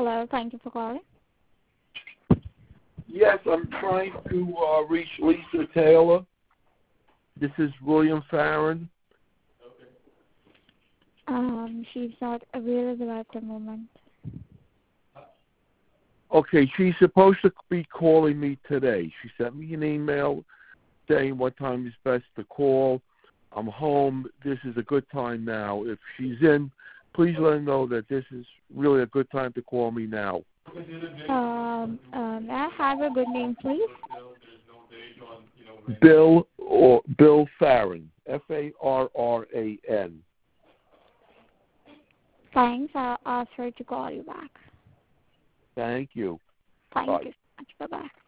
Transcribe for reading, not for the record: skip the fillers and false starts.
Hello, thank you for calling. Yes, I'm trying to reach Lisa Taylor. This is William Farron. She's not available at the moment. Okay, she's supposed to be calling me today. She sent me an email saying what time is best to call. I'm home. This is a good time now. If she's in, please let her know that this is really a good time to call me now. May I have a good name, please? Bill Farron, Farran. Thanks. I'll ask her to call you back. Thank you. Thank Bye. you so much. Bye-bye.